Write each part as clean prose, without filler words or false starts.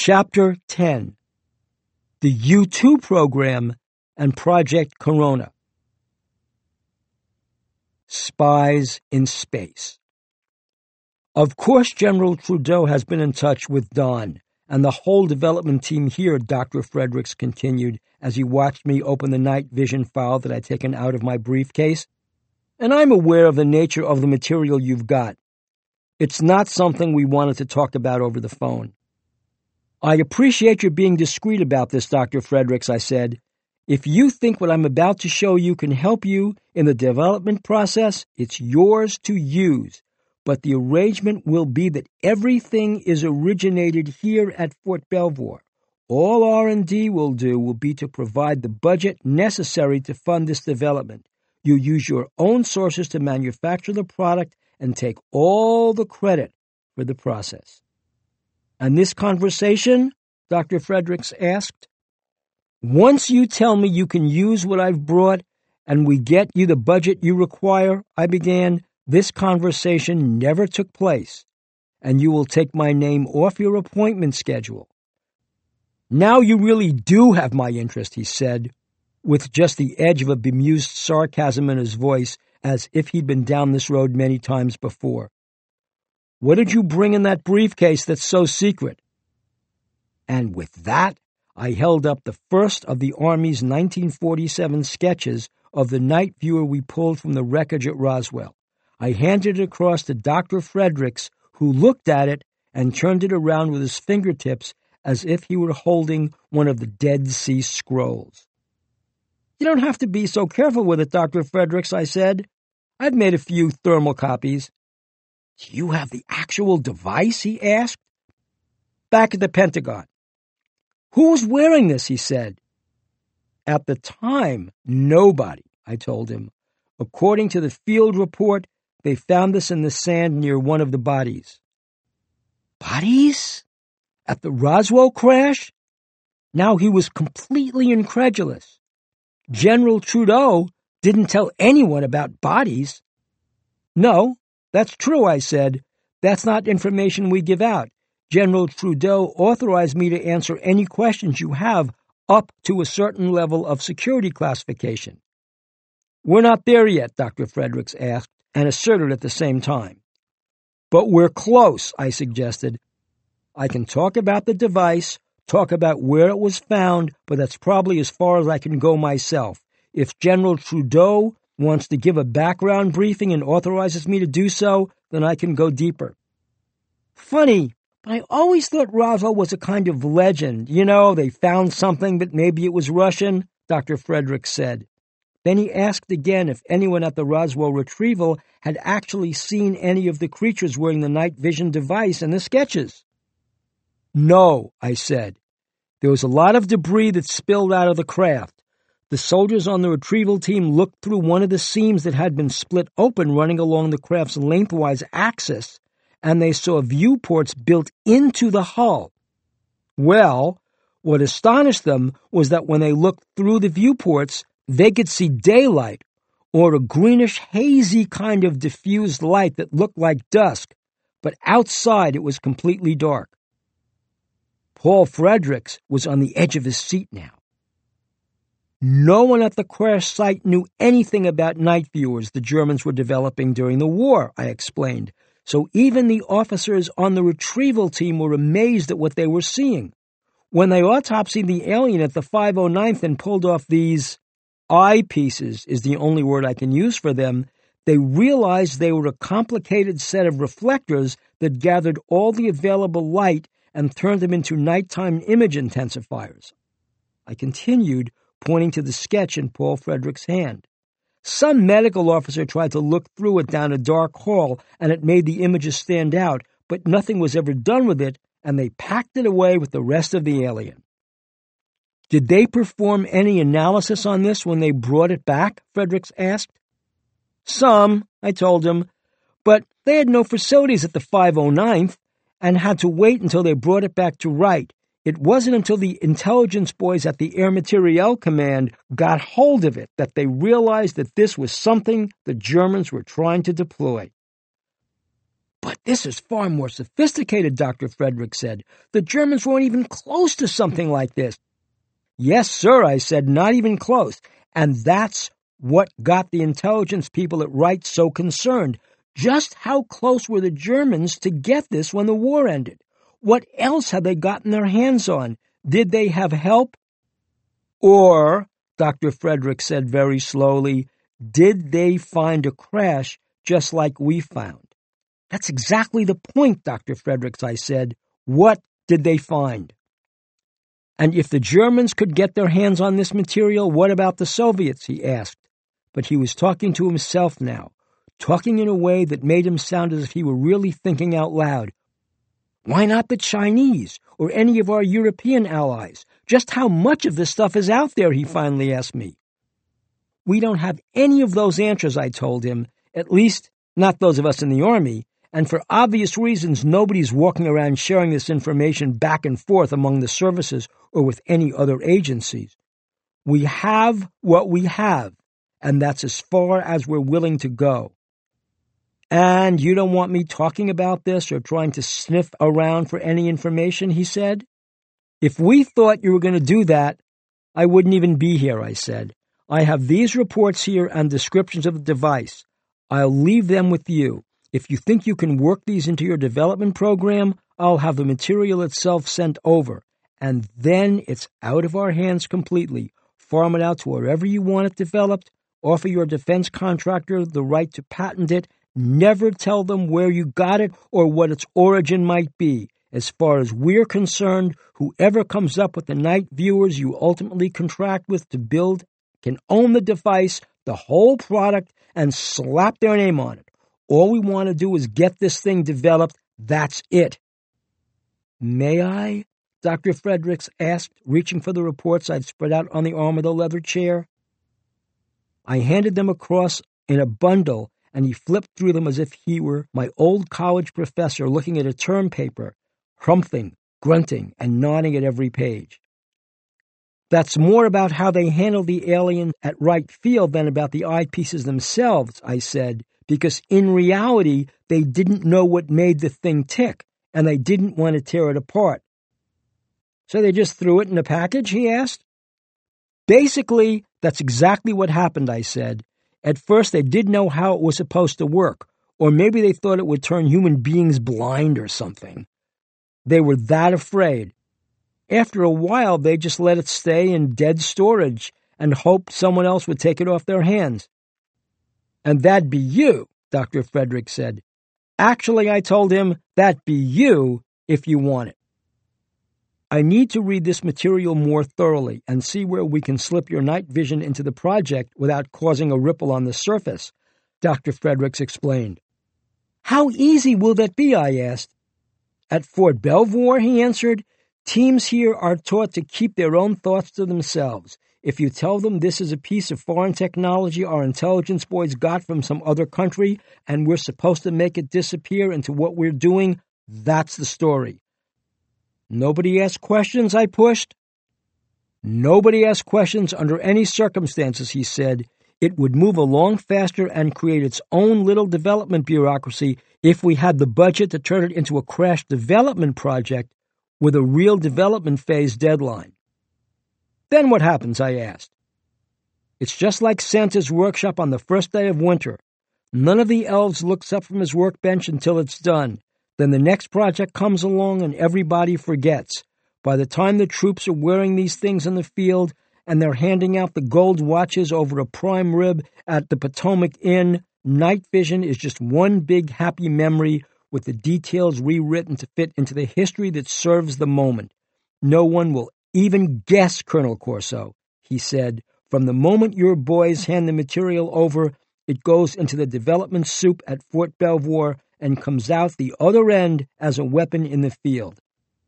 Chapter 10. The U-2 Program and Project Corona. Spies in Space. Of course, General Trudeau has been in touch with Don and the whole development team here, Dr. Fredericks continued as he watched me open the night vision file that I'd taken out of my briefcase. And I'm aware of the nature of the material you've got. It's not something we wanted to talk about over the phone. I appreciate your being discreet about this, Dr. Fredericks, I said. If you think what I'm about to show you can help you in the development process, it's yours to use. But the arrangement will be that everything is originated here at Fort Belvoir. All R&D will do will be to provide the budget necessary to fund this development. You use your own sources to manufacture the product and take all the credit for the process. And this conversation, Dr. Fredericks asked, once you tell me you can use what I've brought and we get you the budget you require, I began, this conversation never took place, and you will take my name off your appointment schedule. Now you really do have my interest, he said, with just the edge of a bemused sarcasm in his voice, as if he'd been down this road many times before. What did you bring in that briefcase that's so secret? And with that, I held up the first of the Army's 1947 sketches of the night viewer we pulled from the wreckage at Roswell. I handed it across to Dr. Fredericks, who looked at it and turned it around with his fingertips as if he were holding one of the Dead Sea Scrolls. You don't have to be so careful with it, Dr. Fredericks, I said. I've made a few thermal copies. Do you have the actual device? He asked. Back at the Pentagon. Who was wearing this? He said. At the time, nobody, I told him. According to the field report, they found this in the sand near one of the bodies. Bodies? At the Roswell crash? Now he was completely incredulous. General Trudeau didn't tell anyone about bodies. No, that's true, I said. That's not information we give out. General Trudeau authorized me to answer any questions you have up to a certain level of security classification. We're not there yet, Dr. Fredericks asked, and asserted at the same time. But we're close, I suggested. I can talk about the device, talk about where it was found, but that's probably as far as I can go myself. If General Trudeau wants to give a background briefing and authorizes me to do so, then I can go deeper. Funny, but I always thought Roswell was a kind of legend. You know, they found something, but maybe it was Russian, Dr. Fredericks said. Then he asked again if anyone at the Roswell retrieval had actually seen any of the creatures wearing the night vision device in the sketches. No, I said. There was a lot of debris that spilled out of the craft. The soldiers on the retrieval team looked through one of the seams that had been split open running along the craft's lengthwise axis, and they saw viewports built into the hull. Well, what astonished them was that when they looked through the viewports, they could see daylight, or a greenish, hazy kind of diffused light that looked like dusk, but outside it was completely dark. Paul Fredericks was on the edge of his seat now. No one at the crash site knew anything about night viewers the Germans were developing during the war, I explained, so even the officers on the retrieval team were amazed at what they were seeing. When they autopsied the alien at the 509th and pulled off these eyepieces, is the only word I can use for them, they realized they were a complicated set of reflectors that gathered all the available light and turned them into nighttime image intensifiers. I continued, pointing to the sketch in Paul Fredericks' hand. Some medical officer tried to look through it down a dark hall, and it made the images stand out, but nothing was ever done with it, and they packed it away with the rest of the alien. Did they perform any analysis on this when they brought it back? Fredericks asked. Some, I told him, but they had no facilities at the 509th and had to wait until they brought it back to Wright. It wasn't until the intelligence boys at the Air Materiel Command got hold of it that they realized that this was something the Germans were trying to deploy. But this is far more sophisticated, Dr. Fredericks said. The Germans weren't even close to something like this. Yes, sir, I said, not even close. And that's what got the intelligence people at Wright so concerned. Just how close were the Germans to get this when the war ended? What else had they gotten their hands on? Did they have help? Or, Dr. Fredericks said very slowly, did they find a crash just like we found? That's exactly the point, Dr. Fredericks, I said. What did they find? And if the Germans could get their hands on this material, what about the Soviets, he asked. But he was talking to himself now, talking in a way that made him sound as if he were really thinking out loud. Why not the Chinese or any of our European allies? Just how much of this stuff is out there, he finally asked me. We don't have any of those answers, I told him, at least not those of us in the Army, and for obvious reasons nobody's walking around sharing this information back and forth among the services or with any other agencies. We have what we have, and that's as far as we're willing to go. And you don't want me talking about this or trying to sniff around for any information, he said. If we thought you were going to do that, I wouldn't even be here, I said. I have these reports here and descriptions of the device. I'll leave them with you. If you think you can work these into your development program, I'll have the material itself sent over. And then it's out of our hands completely. Farm it out to wherever you want it developed. Offer your defense contractor the right to patent it. Never tell them where you got it or what its origin might be. As far as we're concerned, whoever comes up with the night viewers you ultimately contract with to build can own the device, the whole product, and slap their name on it. All we want to do is get this thing developed. That's it. May I? Dr. Fredericks asked, reaching for the reports I'd spread out on the arm of the leather chair. I handed them across in a bundle, and he flipped through them as if he were my old college professor looking at a term paper, humping, grunting, and nodding at every page. That's more about how they handled the alien at Wright Field than about the eyepieces themselves, I said, because in reality, they didn't know what made the thing tick, and they didn't want to tear it apart. So they just threw it in a package, he asked. Basically, that's exactly what happened, I said. At first, they didn't know how it was supposed to work, or maybe they thought it would turn human beings blind or something. They were that afraid. After a while, they just let it stay in dead storage and hoped someone else would take it off their hands. And that'd be you, Dr. Fredericks said. Actually, I told him, that'd be you if you want it. I need to read this material more thoroughly and see where we can slip your night vision into the project without causing a ripple on the surface, Dr. Fredericks explained. How easy will that be, I asked. At Fort Belvoir, he answered, teams here are taught to keep their own thoughts to themselves. If you tell them this is a piece of foreign technology our intelligence boys got from some other country and we're supposed to make it disappear into what we're doing, that's the story. Nobody asked questions, I pushed. Nobody asked questions under any circumstances, he said. It would move along faster and create its own little development bureaucracy if we had the budget to turn it into a crash development project with a real development phase deadline. Then what happens, I asked. It's just like Santa's workshop on the first day of winter. None of the elves looks up from his workbench until it's done. Then the next project comes along and everybody forgets. By the time the troops are wearing these things in the field and they're handing out the gold watches over a prime rib at the Potomac Inn, night vision is just one big happy memory with the details rewritten to fit into the history that serves the moment. No one will even guess, Colonel Corso, he said. From the moment your boys hand the material over, it goes into the development soup at Fort Belvoir and comes out the other end as a weapon in the field.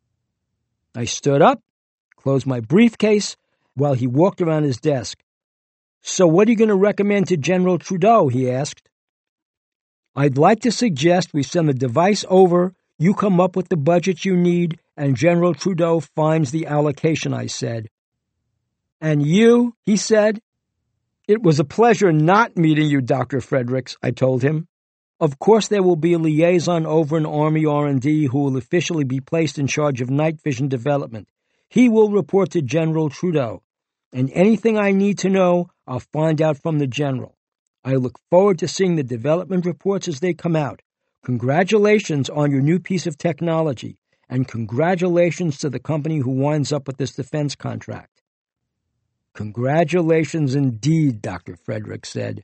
I stood up, closed my briefcase, while he walked around his desk. So what are you going to recommend to General Trudeau, he asked. I'd like to suggest we send the device over, you come up with the budget you need, and General Trudeau finds the allocation, I said. And you, he said. It was a pleasure not meeting you, Dr. Fredericks, I told him. Of course, there will be a liaison over in Army R&D who will officially be placed in charge of night vision development. He will report to General Trudeau. And anything I need to know, I'll find out from the General. I look forward to seeing the development reports as they come out. Congratulations on your new piece of technology, and congratulations to the company who winds up with this defense contract. Congratulations indeed, Dr. Fredericks said.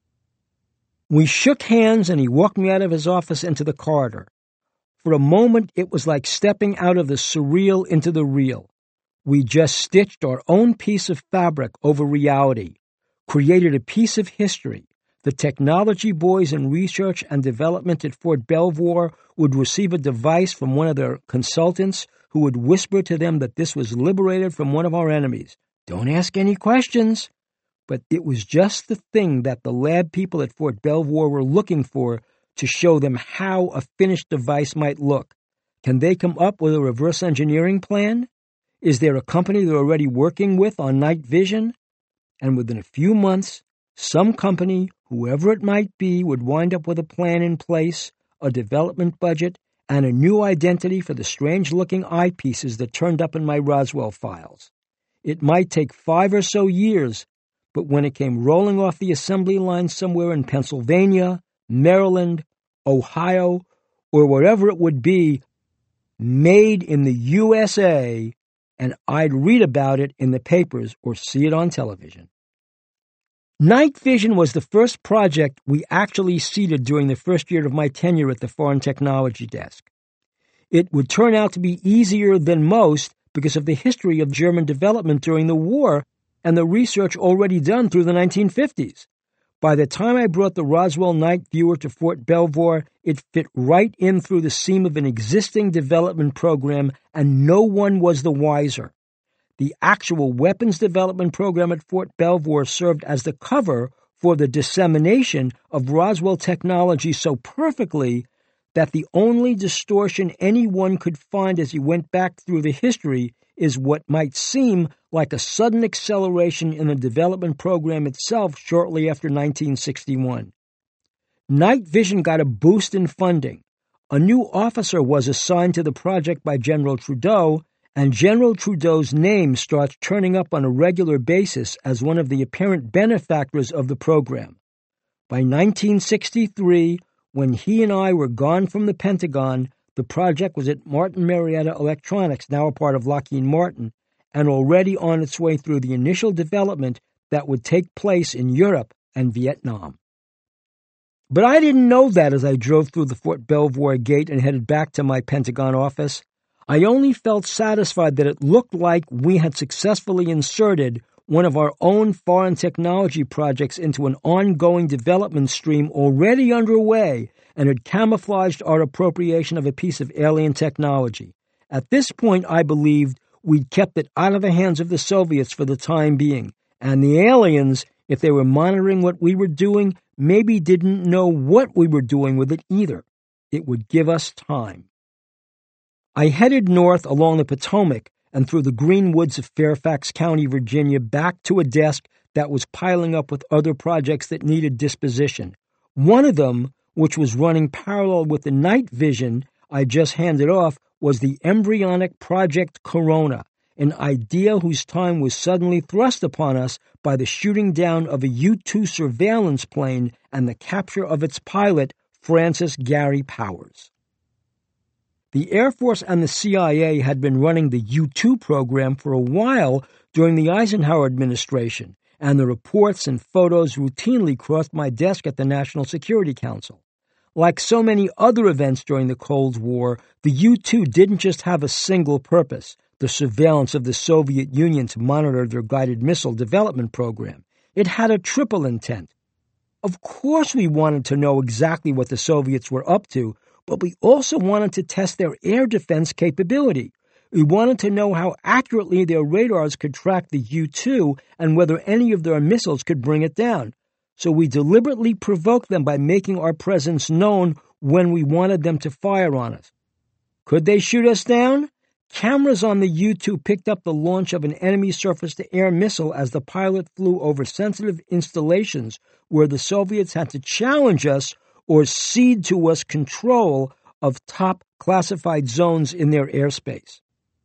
We shook hands and he walked me out of his office into the corridor. For a moment, it was like stepping out of the surreal into the real. We just stitched our own piece of fabric over reality, created a piece of history. The technology boys in research and development at Fort Belvoir would receive a device from one of their consultants who would whisper to them that this was liberated from one of our enemies. Don't ask any questions. But it was just the thing that the lab people at Fort Belvoir were looking for to show them how a finished device might look. Can they come up with a reverse engineering plan? Is there a company they're already working with on night vision? And within a few months, some company, whoever it might be, would wind up with a plan in place, a development budget, and a new identity for the strange-looking eyepieces that turned up in my Roswell files. It might take 5 or so years, but when it came rolling off the assembly line somewhere in Pennsylvania, Maryland, Ohio, or wherever it would be, made in the USA, and I'd read about it in the papers or see it on television. Night vision was the first project we actually seeded during the first year of my tenure at the Foreign Technology Desk. It would turn out to be easier than most because of the history of German development during the war and the research already done through the 1950s. By the time I brought the Roswell Night Viewer to Fort Belvoir, it fit right in through the seam of an existing development program, and no one was the wiser. The actual weapons development program at Fort Belvoir served as the cover for the dissemination of Roswell technology so perfectly that the only distortion anyone could find as he went back through the history is what might seem like a sudden acceleration in the development program itself shortly after 1961. Night vision got a boost in funding. A new officer was assigned to the project by General Trudeau, and General Trudeau's name starts turning up on a regular basis as one of the apparent benefactors of the program. By 1963, when he and I were gone from the Pentagon, the project was at Martin Marietta Electronics, now a part of Lockheed Martin, and already on its way through the initial development that would take place in Europe and Vietnam. But I didn't know that as I drove through the Fort Belvoir gate and headed back to my Pentagon office. I only felt satisfied that it looked like we had successfully inserted one of our own foreign technology projects into an ongoing development stream already underway and had camouflaged our appropriation of a piece of alien technology. At this point, I believed we'd kept it out of the hands of the Soviets for the time being, and the aliens, if they were monitoring what we were doing, maybe didn't know what we were doing with it either. It would give us time. I headed north along the Potomac and through the green woods of Fairfax County, Virginia, back to a desk that was piling up with other projects that needed disposition. One of them, which was running parallel with the night vision I just handed off, was the embryonic Project Corona, an idea whose time was suddenly thrust upon us by the shooting down of a U-2 surveillance plane and the capture of its pilot, Francis Gary Powers. The Air Force and the CIA had been running the U-2 program for a while during the Eisenhower administration, and the reports and photos routinely crossed my desk at the National Security Council. Like so many other events during the Cold War, the U-2 didn't just have a single purpose, the surveillance of the Soviet Union to monitor their guided missile development program. It had a triple intent. Of course we wanted to know exactly what the Soviets were up to, but we also wanted to test their air defense capability. We wanted to know how accurately their radars could track the U-2 and whether any of their missiles could bring it down. So we deliberately provoked them by making our presence known when we wanted them to fire on us. Could they shoot us down? Cameras on the U-2 picked up the launch of an enemy surface-to-air missile as the pilot flew over sensitive installations where the Soviets had to challenge us or cede to us control of top classified zones in their airspace.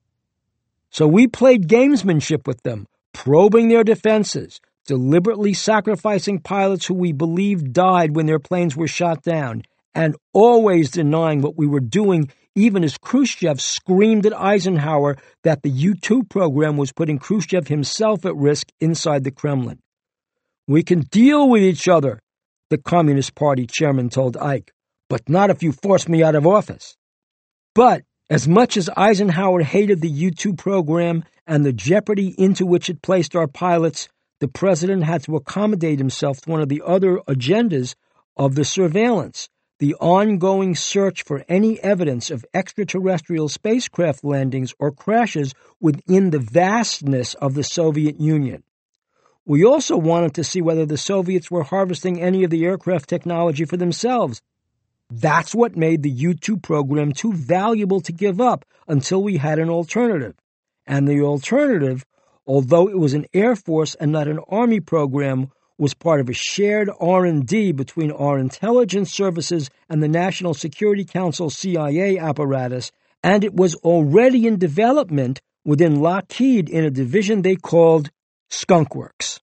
So we played gamesmanship with them, probing their defenses, deliberately sacrificing pilots who we believed died when their planes were shot down, and always denying what we were doing, even as Khrushchev screamed at Eisenhower that the U-2 program was putting Khrushchev himself at risk inside the Kremlin. "We can deal with each other," the Communist Party chairman told Ike, "but not if you force me out of office." But as much as Eisenhower hated the U-2 program and the jeopardy into which it placed our pilots, the president had to accommodate himself to one of the other agendas of the surveillance, the ongoing search for any evidence of extraterrestrial spacecraft landings or crashes within the vastness of the Soviet Union. We also wanted to see whether the Soviets were harvesting any of the aircraft technology for themselves. That's what made the U-2 program too valuable to give up until we had an alternative. And the alternative, although it was an Air Force and not an Army program, was part of a shared R&D between our intelligence services and the National Security Council CIA apparatus, and it was already in development within Lockheed in a division they called Skunk Works.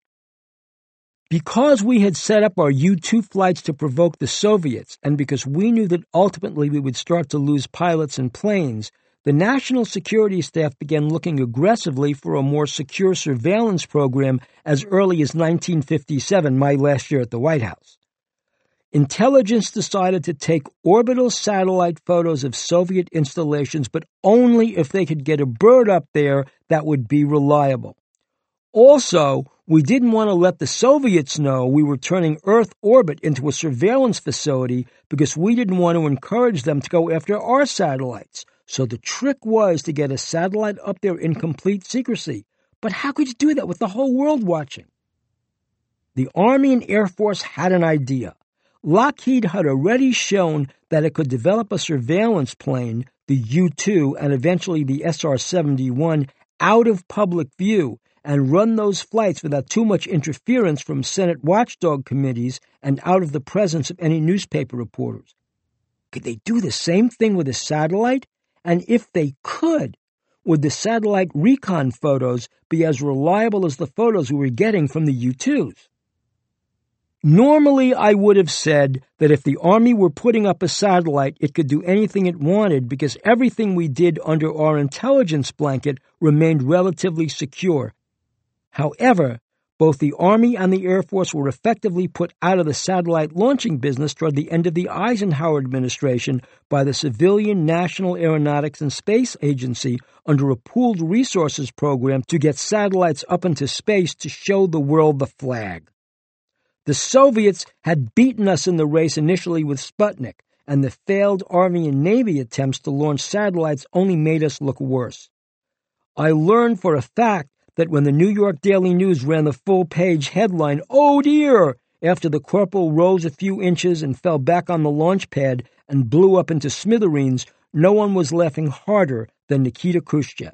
Because we had set up our U-2 flights to provoke the Soviets, and because we knew that ultimately we would start to lose pilots and planes, the National Security Staff began looking aggressively for a more secure surveillance program as early as 1957, my last year at the White House. Intelligence decided to take orbital satellite photos of Soviet installations, but only if they could get a bird up there that would be reliable. Also, we didn't want to let the Soviets know we were turning Earth orbit into a surveillance facility because we didn't want to encourage them to go after our satellites. So the trick was to get a satellite up there in complete secrecy. But how could you do that with the whole world watching? The Army and Air Force had an idea. Lockheed had already shown that it could develop a surveillance plane, the U-2 and eventually the SR-71, out of public view and run those flights without too much interference from Senate watchdog committees and out of the presence of any newspaper reporters. Could they do the same thing with a satellite? And if they could, would the satellite recon photos be as reliable as the photos we were getting from the U-2s? Normally, I would have said that if the Army were putting up a satellite, it could do anything it wanted because everything we did under our intelligence blanket remained relatively secure. However, both the Army and the Air Force were effectively put out of the satellite launching business toward the end of the Eisenhower administration by the Civilian National Aeronautics and Space Agency under a pooled resources program to get satellites up into space to show the world the flag. The Soviets had beaten us in the race initially with Sputnik, and the failed Army and Navy attempts to launch satellites only made us look worse. I learned for a fact that when the New York Daily News ran the full-page headline, "Oh dear," after the corporal rose a few inches and fell back on the launch pad and blew up into smithereens, no one was laughing harder than Nikita Khrushchev.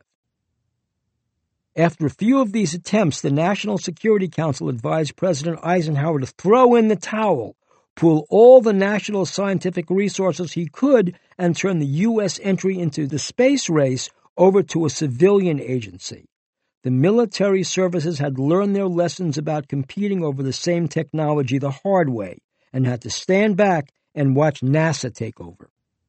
After a few of these attempts, the National Security Council advised President Eisenhower to throw in the towel, pool all the national scientific resources he could, and turn the U.S. entry into the space race over to a civilian agency. The military services had learned their lessons about competing over the same technology the hard way and had to stand back and watch NASA take over.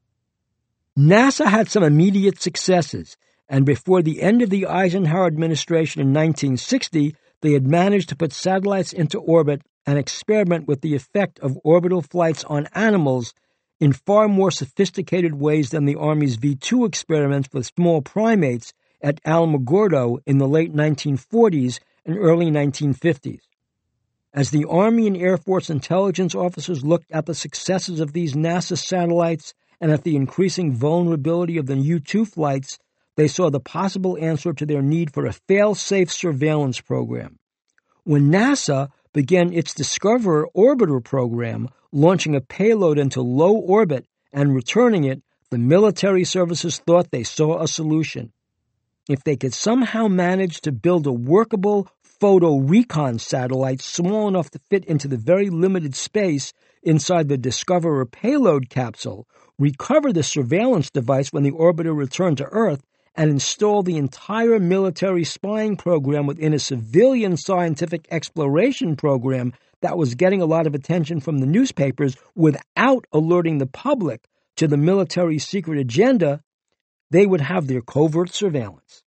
NASA had some immediate successes, and before the end of the Eisenhower administration in 1960, they had managed to put satellites into orbit and experiment with the effect of orbital flights on animals in far more sophisticated ways than the Army's V-2 experiments with small primates at Alamogordo in the late 1940s and early 1950s. As the Army and Air Force intelligence officers looked at the successes of these NASA satellites and at the increasing vulnerability of the U-2 flights, they saw the possible answer to their need for a fail-safe surveillance program. When NASA began its Discoverer orbiter program, launching a payload into low orbit and returning it, the military services thought they saw a solution. If they could somehow manage to build a workable, photo recon satellite small enough to fit into the very limited space inside the Discoverer payload capsule, recover the surveillance device when the orbiter returned to Earth, and install the entire military spying program within a civilian scientific exploration program that was getting a lot of attention from the newspapers without alerting the public to the military secret agenda, they would have their covert surveillance.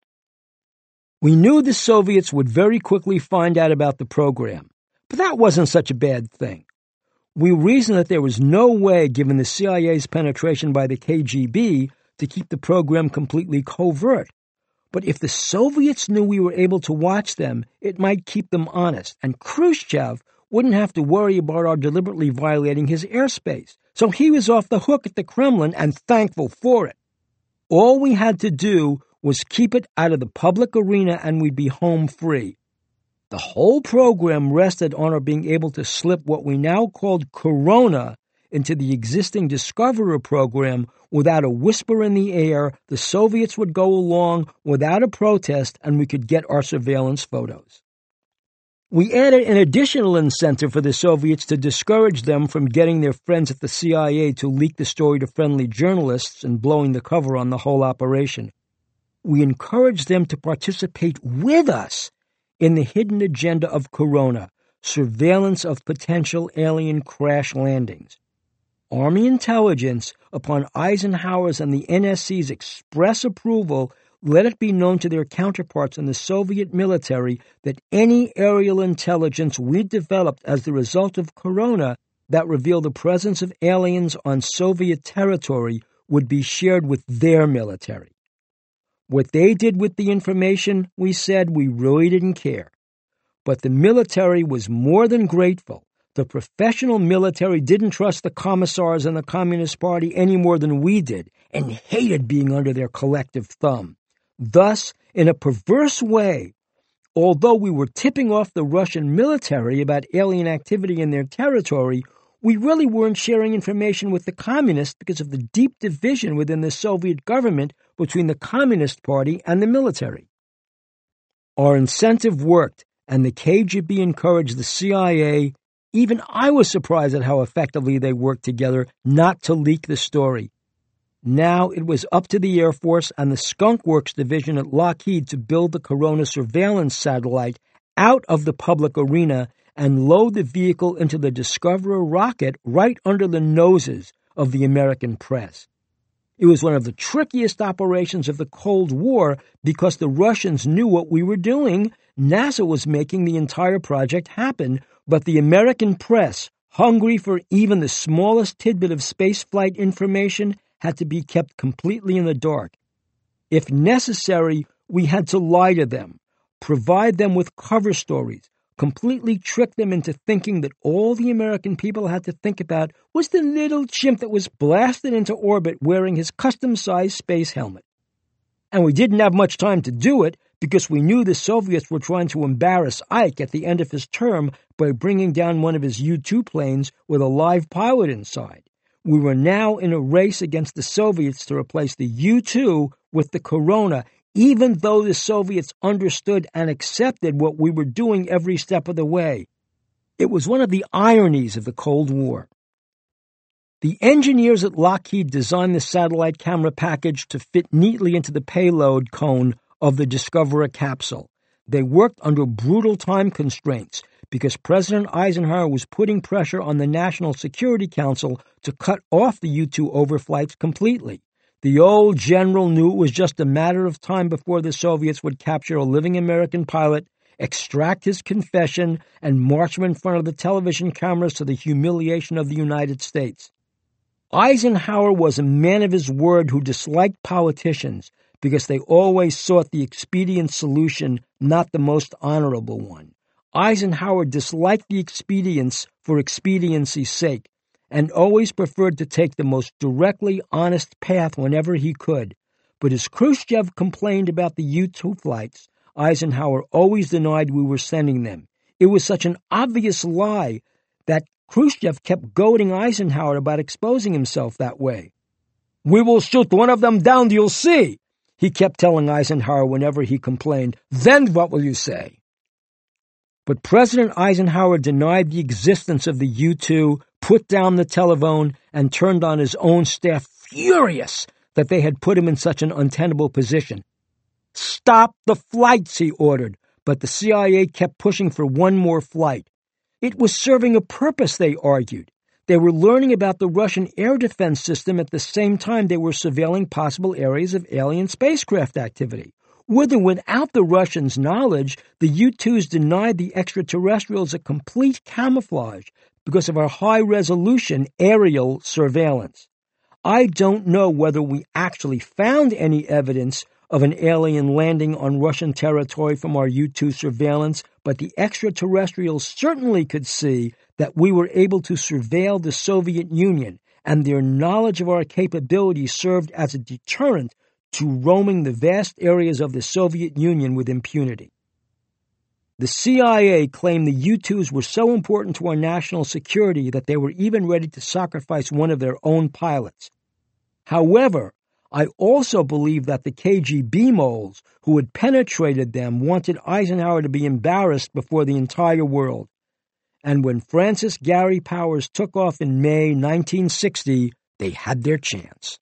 We knew the Soviets would very quickly find out about the program, but that wasn't such a bad thing. We reasoned that there was no way, given the CIA's penetration by the KGB, to keep the program completely covert. But if the Soviets knew we were able to watch them, it might keep them honest, and Khrushchev wouldn't have to worry about our deliberately violating his airspace. So he was off the hook at the Kremlin and thankful for it. All we had to do was keep it out of the public arena and we'd be home free. The whole program rested on our being able to slip what we now called Corona into the existing Discoverer program without a whisper in the air. The Soviets would go along without a protest and we could get our surveillance photos. We added an additional incentive for the Soviets to discourage them from getting their friends at the CIA to leak the story to friendly journalists and blowing the cover on the whole operation. We encouraged them to participate with us in the hidden agenda of Corona, surveillance of potential alien crash landings. Army intelligence, upon Eisenhower's and the NSC's express approval, let it be known to their counterparts in the Soviet military that any aerial intelligence we developed as the result of Corona that revealed the presence of aliens on Soviet territory would be shared with their military. What they did with the information, we said, we really didn't care. But the military was more than grateful. The professional military didn't trust the commissars in the Communist Party any more than we did, and hated being under their collective thumb. Thus, in a perverse way, although we were tipping off the Russian military about alien activity in their territory, we really weren't sharing information with the communists because of the deep division within the Soviet government between the Communist Party and the military. Our incentive worked, and the KGB encouraged the CIA. Even I was surprised at how effectively they worked together not to leak the story. Now it was up to the Air Force and the Skunk Works division at Lockheed to build the Corona surveillance satellite out of the public arena and load the vehicle into the Discoverer rocket right under the noses of the American press. It was one of the trickiest operations of the Cold War because the Russians knew what we were doing. NASA was making the entire project happen, but the American press, hungry for even the smallest tidbit of spaceflight information, had to be kept completely in the dark. If necessary, we had to lie to them, provide them with cover stories, completely trick them into thinking that all the American people had to think about was the little chimp that was blasted into orbit wearing his custom-sized space helmet. And we didn't have much time to do it because we knew the Soviets were trying to embarrass Ike at the end of his term by bringing down one of his U-2 planes with a live pilot inside. We were now in a race against the Soviets to replace the U-2 with the Corona, even though the Soviets understood and accepted what we were doing every step of the way. It was one of the ironies of the Cold War. The engineers at Lockheed designed the satellite camera package to fit neatly into the payload cone of the Discoverer capsule. They worked under brutal time constraints because President Eisenhower was putting pressure on the National Security Council to cut off the U-2 overflights completely. The old general knew it was just a matter of time before the Soviets would capture a living American pilot, extract his confession, and march him in front of the television cameras to the humiliation of the United States. Eisenhower was a man of his word who disliked politicians because they always sought the expedient solution, not the most honorable one. Eisenhower disliked the expedients for expediency's sake, and always preferred to take the most directly honest path whenever he could. But as Khrushchev complained about the U-2 flights, Eisenhower always denied we were sending them. It was such an obvious lie that Khrushchev kept goading Eisenhower about exposing himself that way. "We will shoot one of them down, you'll see," he kept telling Eisenhower whenever he complained. "Then what will you say?" But President Eisenhower denied the existence of the U-2, put down the telephone, and turned on his own staff, furious that they had put him in such an untenable position. "Stop the flights," he ordered, but the CIA kept pushing for one more flight. It was serving a purpose, they argued. They were learning about the Russian air defense system at the same time they were surveilling possible areas of alien spacecraft activity. With or without the Russians' knowledge, the U-2s denied the extraterrestrials a complete camouflage because of our high-resolution aerial surveillance. I don't know whether we actually found any evidence of an alien landing on Russian territory from our U-2 surveillance, but the extraterrestrials certainly could see that we were able to surveil the Soviet Union, and their knowledge of our capabilities served as a deterrent to roaming the vast areas of the Soviet Union with impunity. The CIA claimed the U-2s were so important to our national security that they were even ready to sacrifice one of their own pilots. However, I also believe that the KGB moles who had penetrated them wanted Eisenhower to be embarrassed before the entire world. And when Francis Gary Powers took off in May 1960, they had their chance.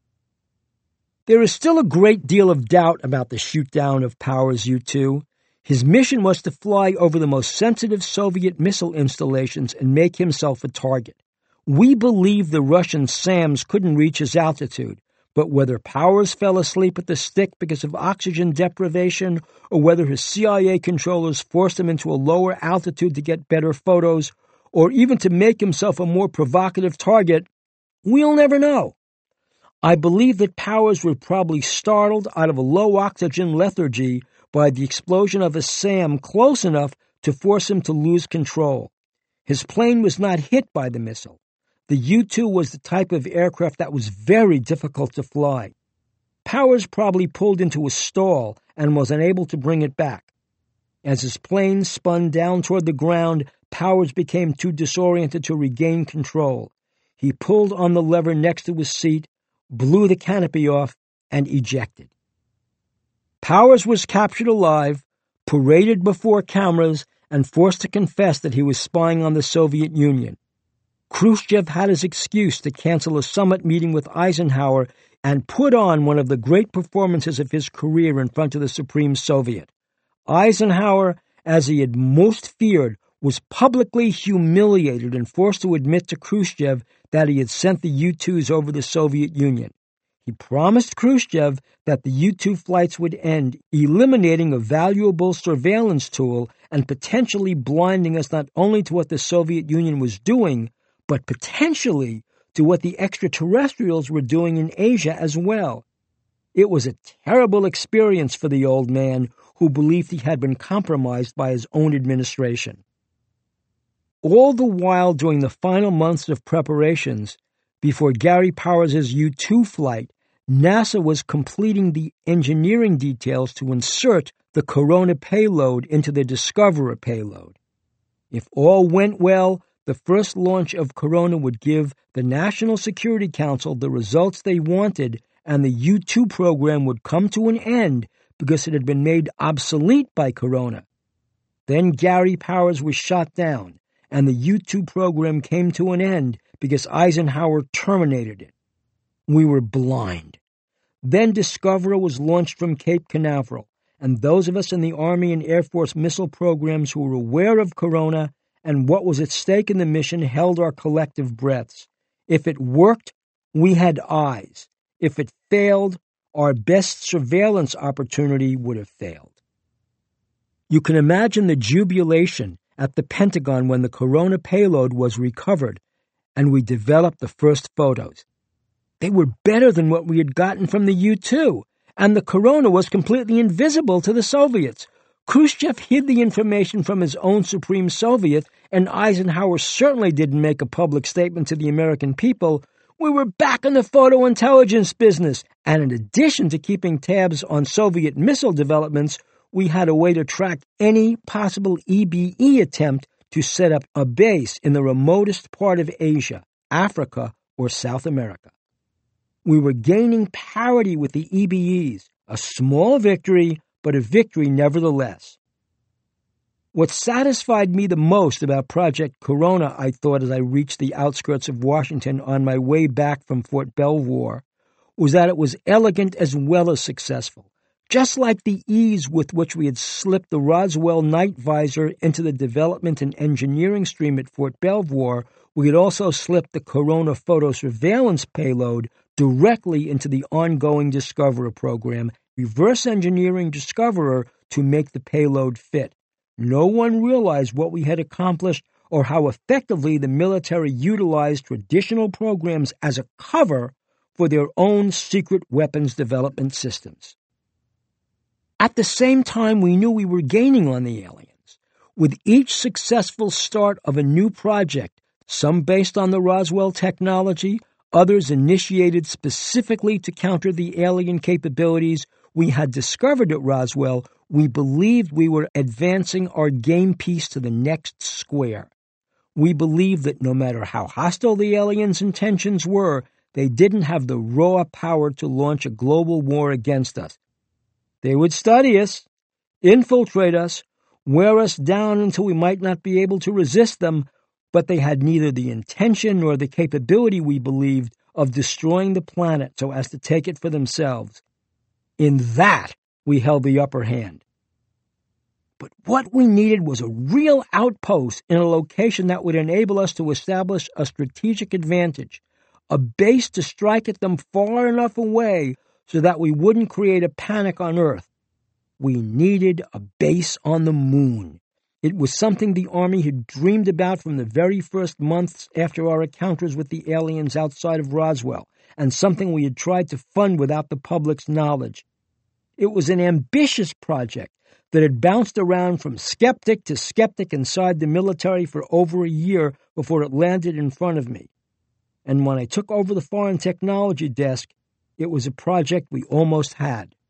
There is still a great deal of doubt about the shoot-down of Powers' U-2. His mission was to fly over the most sensitive Soviet missile installations and make himself a target. We believe the Russian SAMs couldn't reach his altitude, but whether Powers fell asleep at the stick because of oxygen deprivation, or whether his CIA controllers forced him into a lower altitude to get better photos, or even to make himself a more provocative target, we'll never know. I believe that Powers was probably startled out of a low-oxygen lethargy by the explosion of a SAM close enough to force him to lose control. His plane was not hit by the missile. The U-2 was the type of aircraft that was very difficult to fly. Powers probably pulled into a stall and was unable to bring it back. As his plane spun down toward the ground, Powers became too disoriented to regain control. He pulled on the lever next to his seat, blew the canopy off, and ejected. Powers was captured alive, paraded before cameras, and forced to confess that he was spying on the Soviet Union. Khrushchev had his excuse to cancel a summit meeting with Eisenhower and put on one of the great performances of his career in front of the Supreme Soviet. Eisenhower, as he had most feared, was publicly humiliated and forced to admit to Khrushchev that he had sent the U-2s over the Soviet Union. He promised Khrushchev that the U-2 flights would end, eliminating a valuable surveillance tool and potentially blinding us not only to what the Soviet Union was doing, but potentially to what the extraterrestrials were doing in Asia as well. It was a terrible experience for the old man, who believed he had been compromised by his own administration. All the while during the final months of preparations, before Gary Powers' U-2 flight, NASA was completing the engineering details to insert the Corona payload into the Discoverer payload. If all went well, the first launch of Corona would give the National Security Council the results they wanted, and the U-2 program would come to an end because it had been made obsolete by Corona. Then Gary Powers was shot down, and the U-2 program came to an end because Eisenhower terminated it. We were blind. Then Discoverer was launched from Cape Canaveral, and those of us in the Army and Air Force missile programs who were aware of Corona and what was at stake in the mission held our collective breaths. If it worked, we had eyes. If it failed, our best surveillance opportunity would have failed. You can imagine the jubilation at the Pentagon when the Corona payload was recovered and we developed the first photos. They were better than what we had gotten from the U-2, and the Corona was completely invisible to the Soviets. Khrushchev hid the information from his own Supreme Soviet, and Eisenhower certainly didn't make a public statement to the American people. We were back in the photo intelligence business, and in addition to keeping tabs on Soviet missile developments, we had a way to track any possible EBE attempt to set up a base in the remotest part of Asia, Africa, or South America. We were gaining parity with the EBEs, a small victory, but a victory nevertheless. What satisfied me the most about Project Corona, I thought as I reached the outskirts of Washington on my way back from Fort Belvoir, was that it was elegant as well as successful. Just like the ease with which we had slipped the Roswell night visor into the development and engineering stream at Fort Belvoir, we had also slipped the Corona photo surveillance payload directly into the ongoing Discoverer program, reverse engineering Discoverer to make the payload fit. No one realized what we had accomplished or how effectively the military utilized traditional programs as a cover for their own secret weapons development systems. At the same time, we knew we were gaining on the aliens. With each successful start of a new project, some based on the Roswell technology, others initiated specifically to counter the alien capabilities we had discovered at Roswell, we believed we were advancing our game piece to the next square. We believed that no matter how hostile the aliens' intentions were, they didn't have the raw power to launch a global war against us. They would study us, infiltrate us, wear us down until we might not be able to resist them, but they had neither the intention nor the capability, we believed, of destroying the planet so as to take it for themselves. In that, we held the upper hand. But what we needed was a real outpost in a location that would enable us to establish a strategic advantage, a base to strike at them far enough away so that we wouldn't create a panic on Earth. We needed a base on the moon. It was something the Army had dreamed about from the very first months after our encounters with the aliens outside of Roswell, and something we had tried to fund without the public's knowledge. It was an ambitious project that had bounced around from skeptic to skeptic inside the military for over a year before it landed in front of me. And when I took over the foreign technology desk, it was a project we almost had.